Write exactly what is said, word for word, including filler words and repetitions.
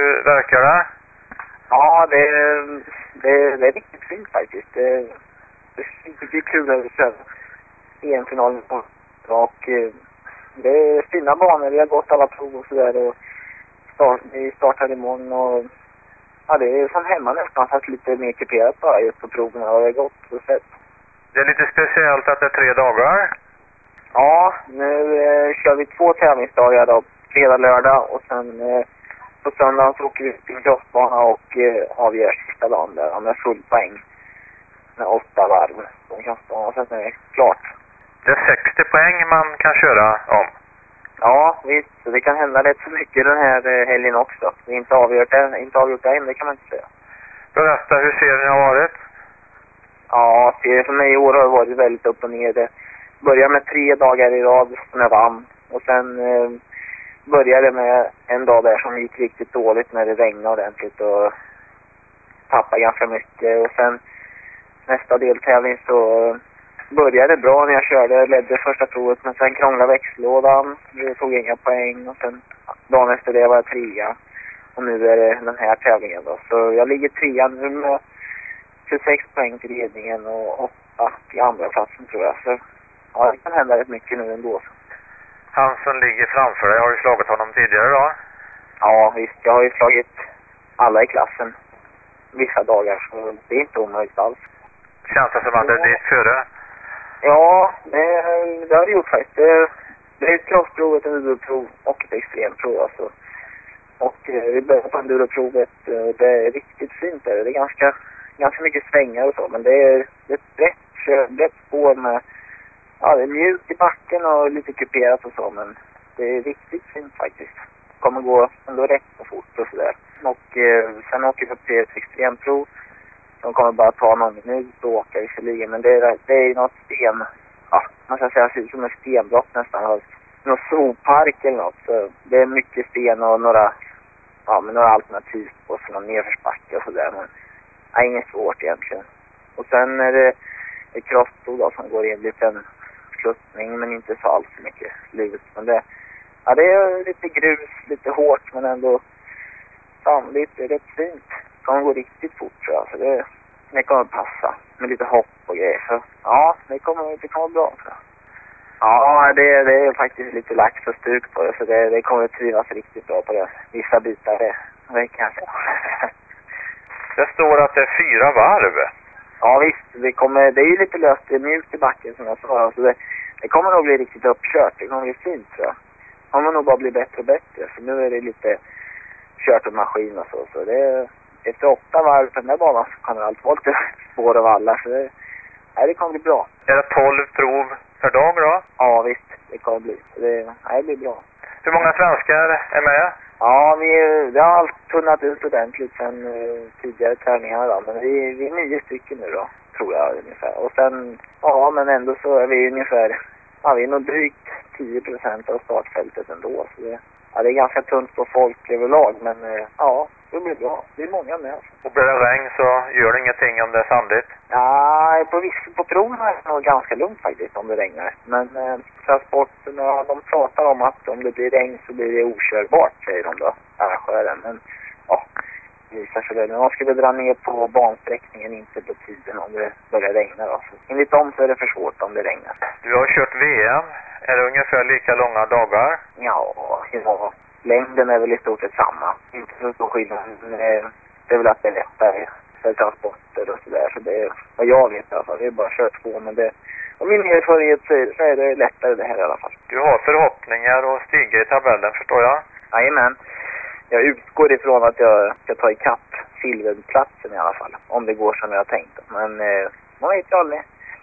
Hur verkar det? Ja, det är, det är, det är riktigt fint faktiskt. Det, det är riktigt kul att köra E M-finalen och det är fina banor. Vi har gått alla prov och sådär och start, vi startar imorgon och ja, det är som hemma nästan fast lite mer kuperat bara just på proven och det är gott och sett. Det är lite speciellt att det är tre dagar. Ja, nu eh, kör vi två tävlingsdagar då, fredag, lördag och sen eh, på söndagen så åker vi till en crossbana och eh, avgör sista dagen där med full poäng med åtta varv på en crossbana och sen är det klart. Det är sextio poäng man kan köra om. Ja, visst. Så det kan hända rätt så mycket den här eh, helgen också. Vi är inte avgjort än, inte avgjort än, det kan man inte säga. Berätta, hur serien har varit? Ja, serien för mig i år har varit väldigt upp och ner. Det började med tre dagar i rad som jag vann. Och sen eh, började med en dag där som gick riktigt dåligt när det regnade ordentligt och tappade ganska mycket. Och sen nästa deltävling så eh, började det bra när jag körde, ledde första provet, men sen krånglade växellådan. Vi tog inga poäng och sen dagen efter det var jag trea. Och nu är det den här tävlingen då. Så jag ligger trea nu med tjugosex poäng till ledningen och åtta till andra platsen tror jag. Så ja, det kan hända rätt mycket nu ändå. Han som ligger framför dig, har du slagit honom tidigare då? Ja visst, jag har ju slagit alla i klassen vissa dagar så det är inte omöjligt alls. Känns det som att det är ditt före? Ja, det, det har det gjort faktiskt. Det, det är ett crossprov, ett enduroprov och ett extremprov alltså. Och eh, vi börjar på enduroprovet. Eh, det är riktigt fint där. Det är ganska, ganska mycket svängar och så. Men det är, det är ett brett, brett spår med, ja det är mjukt i backen och lite kuperat och så. Men det är riktigt fint faktiskt. Kommer gå ändå rätt och fort och sådär. Och eh, sen åker vi upp till ett extremprov. De kommer bara ta någon minut och åka visserligen. Men det är, det är något sten. Ja, man ska säga att det ser ut som en stenbrott nästan. Någon sopark eller något. Så det är mycket sten och några, ja, men några alternativ på för någon nedförsbacke och sådär. Men det är inget svårt egentligen. Och sen är det ett crossprov då som går i en liten sluttning. Men inte så alls mycket slut. Men det, ja, det är lite grus, lite hårt men ändå sannolikt. Det är rätt fint. Det kommer gå riktigt fort tror jag. Så det, det kommer passa. Med lite hopp och grejer. Så ja, det kommer, det kommer bra tror jag. Ja, det, det är faktiskt lite lax och stuk på det. Så det, det kommer trivas riktigt bra på det. Vissa bitar det, det kan jag säga. Det står att det är fyra varv. Ja visst, det, kommer, det är ju lite löst. Det är mjukt i backen som jag sa. Så det, det kommer nog bli riktigt uppkört. Det kommer bli fint tror jag. Det kommer nog bara bli bättre och bättre. För nu är det lite kört och maskin och så. Så det, efter åtta varv på den där banan så kommer allt vara lite spår och vallar. Så det, nej, det kommer bli bra. Är det tolv prov per dag då? Ja visst, det kommer bli. Det, nej, det blir bra. Hur många svenskar är med? Ja, vi, det har allt tunnat ut ordentligt sen uh, tidigare träningar då. Men vi, vi är nio stycken nu då, tror jag ungefär. Och sen, ja men ändå så är vi ungefär, ja vi är nog drygt tio procent av startfältet ändå. Så det, ja, det är ganska tunt på folk överlag, men uh, ja, det blir bra. Det är många med. Alltså. Och blir det regn så gör det ingenting om det är sandigt? Ja, på, viss, på proven är det nog ganska lugnt faktiskt om det regnar. Men eh, transporterna, de pratar om att om det blir regn så blir det okörbart, säger de då, arrangören. Men ja, det visar sig väl. Men man skulle dra ner på bansträckningen, inte på tiden om det börjar regna då. Så enligt dem så är det för svårt om det regnar. Du har kört V M. Är det ungefär lika långa dagar? Ja, ja. Längden är väl i stort sett samma. Inte så stor skillnad. Det är väl att det är lättare för transporter och sådär. Så det är vad jag vet i alla fall. Det är bara kört på. Men det, och min erfarenhet så är det lättare det här i alla fall. Du har förhoppningar och stiga i tabellen, förstår jag? Jajamän. Jag utgår ifrån att jag ska ta ikapp silverplatsen i alla fall. Om det går som jag har tänkt. Men eh, man vet ju aldrig.